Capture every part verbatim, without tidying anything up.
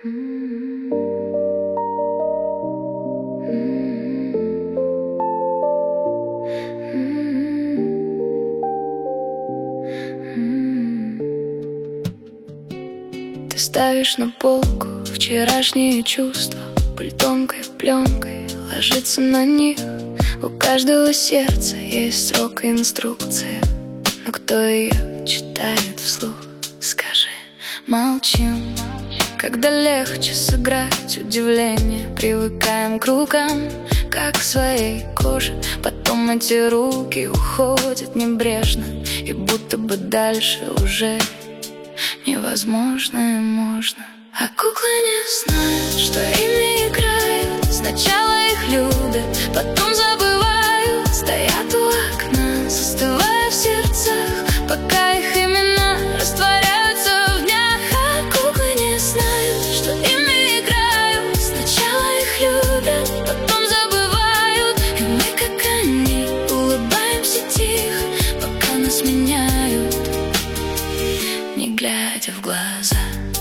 Ты ставишь на полку вчерашние чувства, пыль тонкой пленкой ложится на них. У каждого сердца есть срок и инструкция, но кто ее читает вслух? Скажи, молчим, когда легче сыграть удивление. Привыкаем к рукам, как к своей коже. Потом эти руки уходят небрежно, и будто бы дальше уже невозможное можно. А куклы не знают, что ими играют. Сначала их любят, потом забывают. Стоят у окна, застывая в сердцах, пока их имена растворяются в днях. А куклы не знают, что ими играют. Сначала их любят, потом забывают. И мы, как они, улыбаемся тихо, пока нас меняют, не глядя в глаза.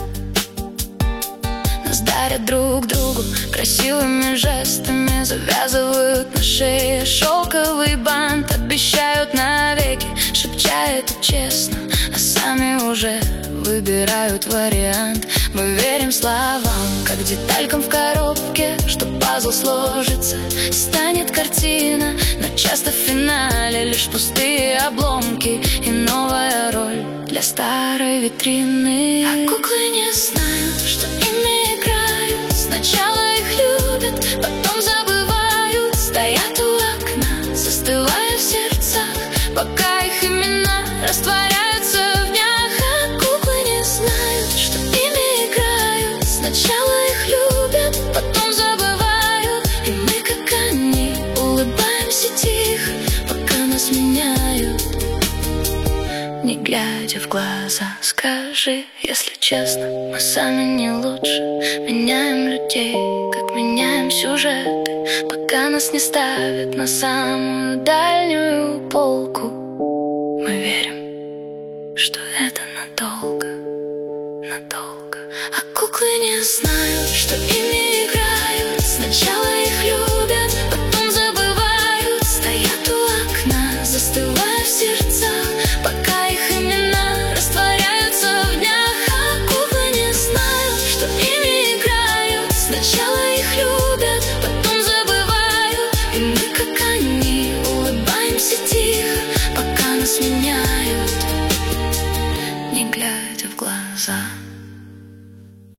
Нас дарят друг другу красивыми жестами, завязывают на шее шелковый бант, обещают навеки, шепча это честно, а сами уже выбирают вариант. Мы верим словам, как деталькам в коробке, что пазл сложится, станет картина, но часто в финале лишь пустые обломки и новая роль для старой витрины. А куклы не знают, что ими играют. Сначала их любят, потом забывают. Стоят у окна, застывая в сердцах, пока их имена растворяются в днях. А куклы не знают, что ими играют. Сначала их любят, потом забывают. И мы, как они, улыбаемся тихо, пока нас меняют, не глядя в глаза. Скажи, если честно, мы сами не лучше. Меняем людей, как меняем сюжеты, пока нас не ставят на самую дальнюю полку. Мы верим, что это надолго, надолго. А куклы не знают, что ими играют. Сначала их любят, потом забывают. Стоят у окна, застывая в сердцах, пока их имена растворяются в днях. А куклы не знают, что ими играют. Сначала их любят, потом забывают. И мы, как они, улыбаемся тихо, пока нас меняют, не глядя в глаза.